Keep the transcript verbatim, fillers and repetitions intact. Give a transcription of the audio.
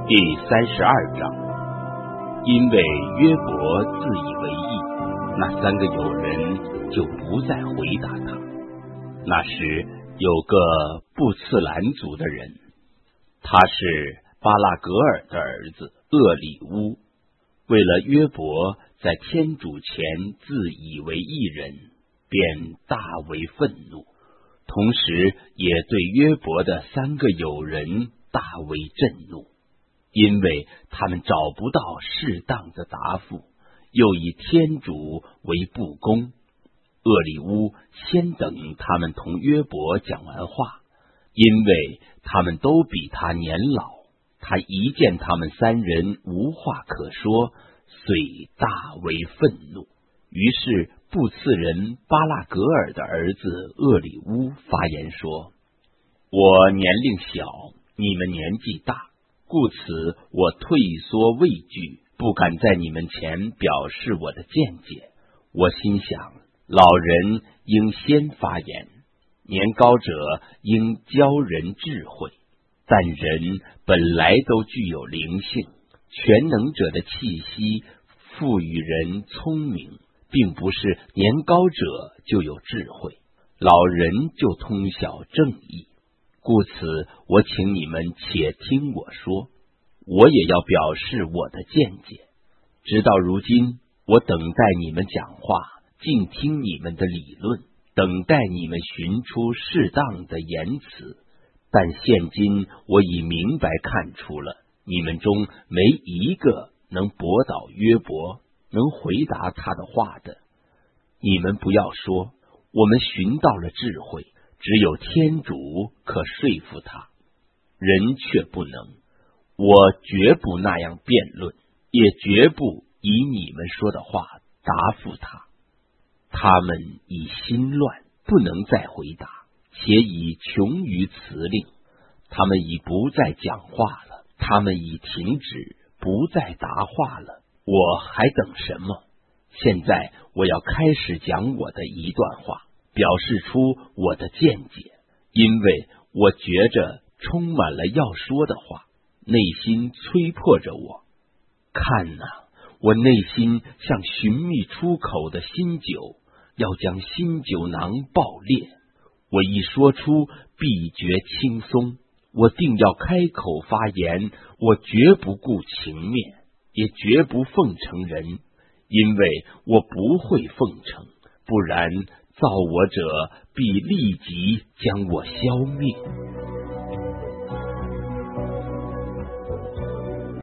第三十二章，因为约伯自以为义，那三个友人就不再回答他。那时有个布次兰族的人，他是巴拉格尔的儿子厄里乌，为了约伯在天主前自以为义人，便大为愤怒，同时也对约伯的三个友人大为震怒，因为他们找不到适当的答复，又以天主为不公。厄里乌先等他们同约伯讲完话，因为他们都比他年老，他一见他们三人无话可说，遂大为愤怒。于是布次人巴拉格尔的儿子厄里乌发言说：我年龄小，你们年纪大，故此我退缩畏惧，不敢在你们前表示我的见解。我心想，老人应先发言，年高者应教人智慧，但人本来都具有灵性，全能者的气息赋予人聪明，并不是年高者就有智慧，老人就通晓正义。故此我请你们且听我说，我也要表示我的见解。直到如今，我等待你们讲话，静听你们的理论，等待你们寻出适当的言辞。但现今我已明白看出了，你们中没一个能驳倒约伯，能回答他的话的。你们不要说我们寻到了智慧，只有天主可说服他，人却不能。我绝不那样辩论，也绝不以你们说的话答复他。他们已心乱，不能再回答，且已穷于辞令。他们已不再讲话了，他们已停止，不再答话了。我还等什么？现在我要开始讲我的一段话，表示出我的见解，因为我觉着充满了要说的话，内心催迫着我。看哪，我内心像寻觅出口的新酒，要将新酒囊爆裂。我一说出，必觉轻松。我定要开口发言，我绝不顾情面，也绝不奉承人，因为我不会奉承，不然造我者必立即将我消灭。